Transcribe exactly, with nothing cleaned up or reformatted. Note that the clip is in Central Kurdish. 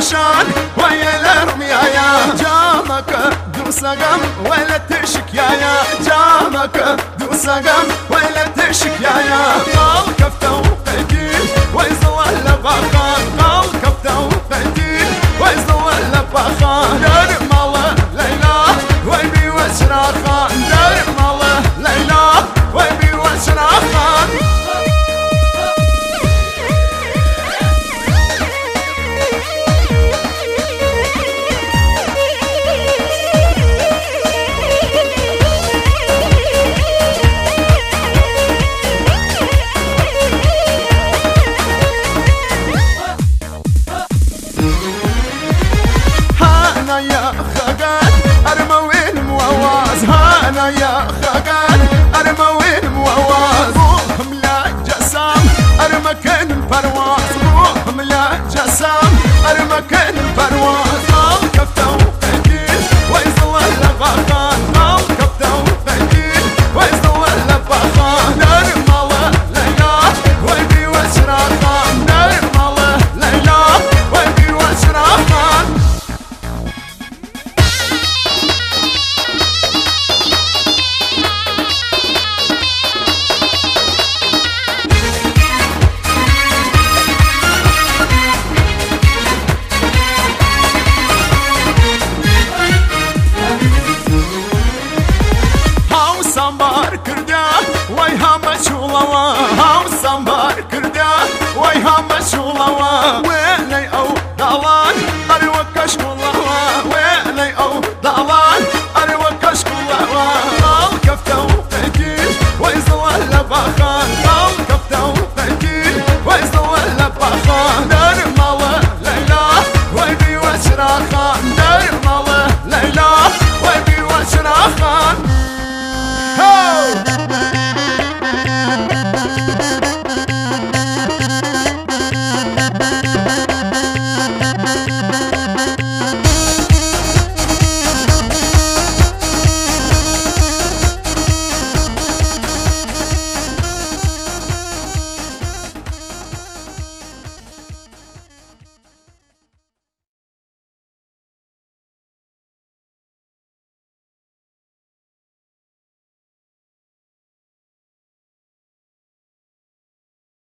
عشان ويا الرميايا جامك دوسقم ولا تشك يا يا جامك دوسقم ولا تشك يا يا قال كفته وقتيل ويزوى لبخان قال كفته وقتيل ويزوى لبخان دار ماله ليلى ويبي وشراخان دار ماله ليلى ويبي وشراخان يا خقان أرموين مواواز هانا يا خقان أرموين مواواز روحهم لا جسام أرمكن البرواز روحهم لا جسام أرمكن البرواز قال كفته وقتيل ويزوى لبخان قال كفته وقتيل ويزوى لبخان دار ماله ليلى ويبي وشراخان دار ماله ليلى ويبي وشراخان sambar kirda way hama chulawa haw sambar kirda way hama chulawa when I oh dala